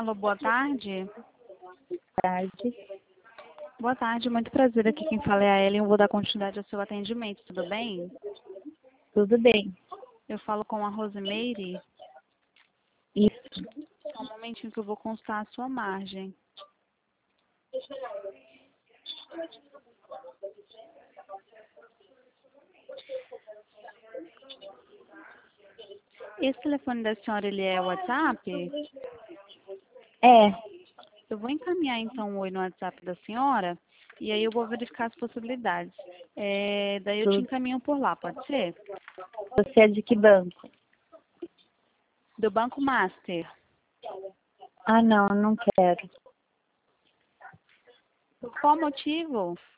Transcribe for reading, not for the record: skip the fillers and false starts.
Alô, boa tarde. Tarde. Boa tarde, muito prazer. Aqui quem fala é a Ellen. Eu vou dar continuidade ao seu atendimento, tudo bem? Tudo bem. Eu falo com a Rosemeire. Isso. Só um momentinho que eu vou constar a sua margem. Esse telefone da senhora, ele é WhatsApp? É. Eu vou encaminhar então um oi no WhatsApp da senhora e aí eu vou verificar as possibilidades. Daí eu te encaminho por lá, pode ser? Você é de que banco? Do Banco Master. Ah, não quero. Por qual motivo?